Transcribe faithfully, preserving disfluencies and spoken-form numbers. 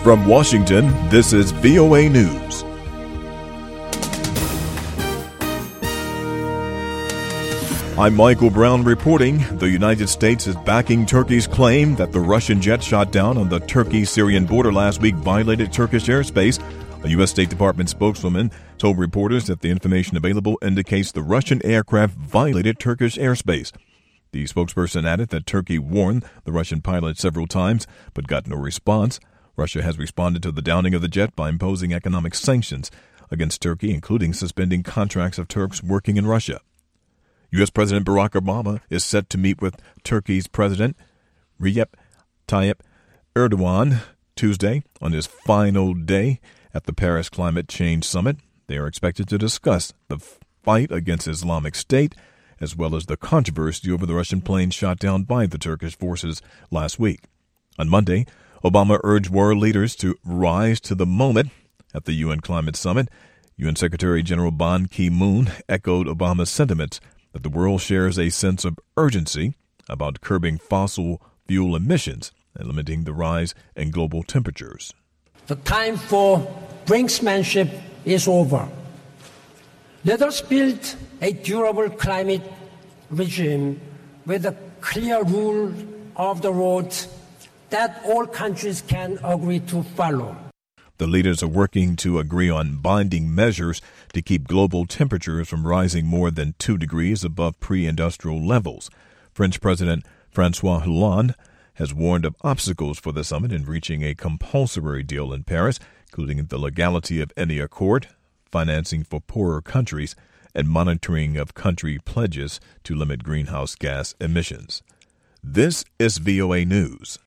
From Washington, this is V O A News. I'm Michael Brown reporting. The United States is backing Turkey's claim that the Russian jet shot down on the Turkey-Syrian border last week violated Turkish airspace. A U S. State Department spokeswoman told reporters that the information available indicates the Russian aircraft violated Turkish airspace. The spokesperson added that Turkey warned the Russian pilot several times but got no response. Russia has responded to the downing of the jet by imposing economic sanctions against Turkey, including suspending contracts of Turks working in Russia. U S. President Barack Obama is set to meet with Turkey's President Recep Tayyip Erdogan Tuesday on his final day at the Paris Climate Change Summit. They are expected to discuss the fight against Islamic State as well as the controversy over the Russian plane shot down by the Turkish forces last week. On Monday, Obama urged world leaders to rise to the moment at the U N Climate Summit. U N Secretary General Ban Ki-moon echoed Obama's sentiments that the world shares a sense of urgency about curbing fossil fuel emissions and limiting the rise in global temperatures. The time for brinksmanship is over. Let us build a durable climate regime with a clear rule of the road that all countries can agree to follow. The leaders are working to agree on binding measures to keep global temperatures from rising more than two degrees above pre-industrial levels. French President François Hollande has warned of obstacles for the summit in reaching a compulsory deal in Paris, including the legality of any accord, financing for poorer countries, and monitoring of country pledges to limit greenhouse gas emissions. This is V O A News.